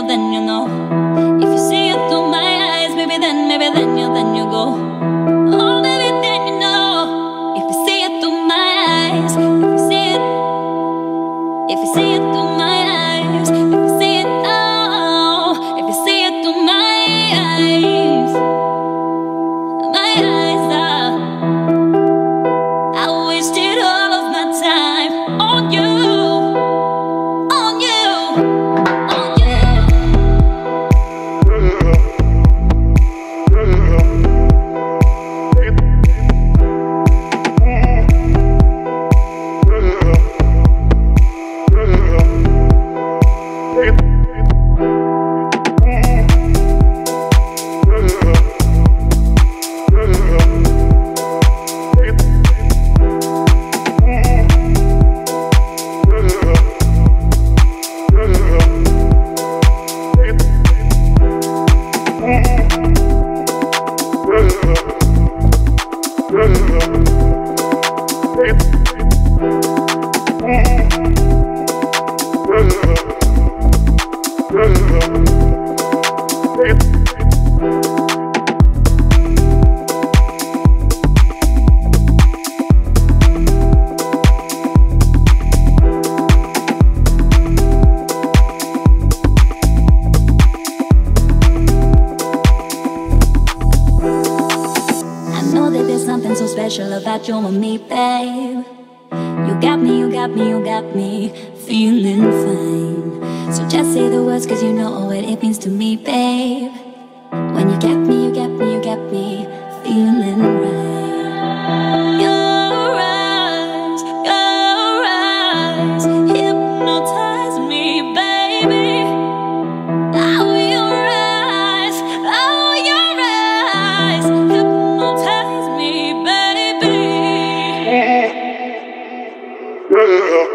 then you know. If you see it through my eyes, maybe then you go. Oh, baby, then you know. If you see it through my eyes, if you see it through my eyes, if you see it, oh, if you see it through my eyes, I wasted all of my time on you, on you, on you. Something so special about you and me, babe. You got me feeling fine. So just say the words, cause you know what it means to me, babe. When you got me feeling right. Your eyes hypnotize me, baby. Oh, your eyes hypnotize me, baby. Yeah.